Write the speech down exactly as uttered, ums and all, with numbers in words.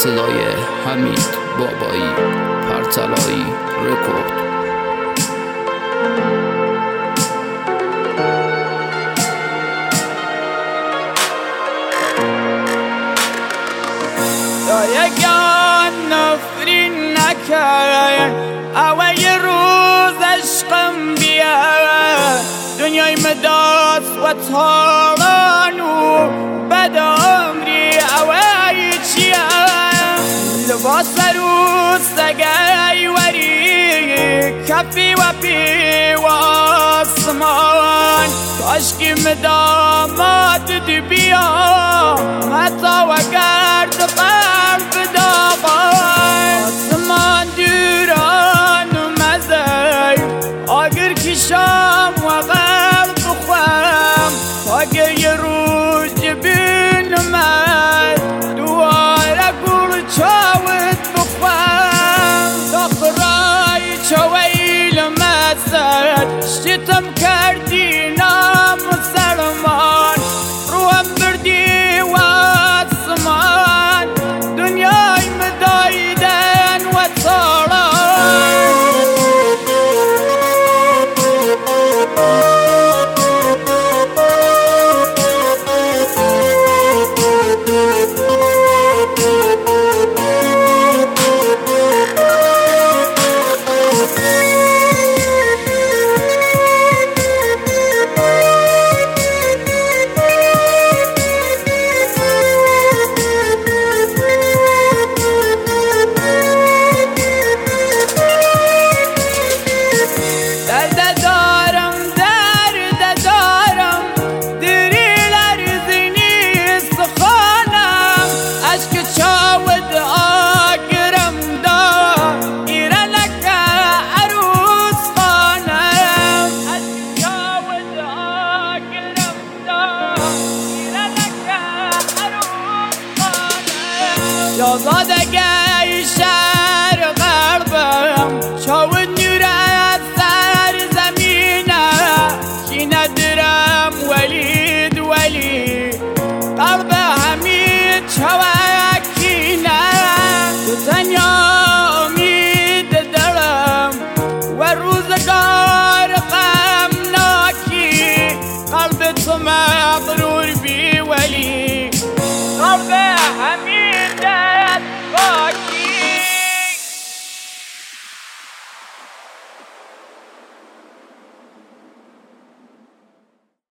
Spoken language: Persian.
صدای حمید بابایی، پرتلایی رکورد. یگان نفرین نکرد اوه یه روز عشقم بیاد دنیای مداس و تارانو بد عمری اوه چیه لباس روز سگای وری کفی و پی و آسمان کاشکی مدامات دی بیا حتی و گرد قلب داغان آسمان دوران و مزای آگر کشام و قلب خوام آگر یه روز جبین من دواره گل چاوت بخوام داخرای چویل مزد شتم کردی نام سلمان روم بردی و آسمان دنیای مدایدن و تاران شاهزادگی شهر غربم چاود نور از سر زمینه کی ندارم ولید ولی قلب حمید چوکینه تو تنها امید دارم و روزگار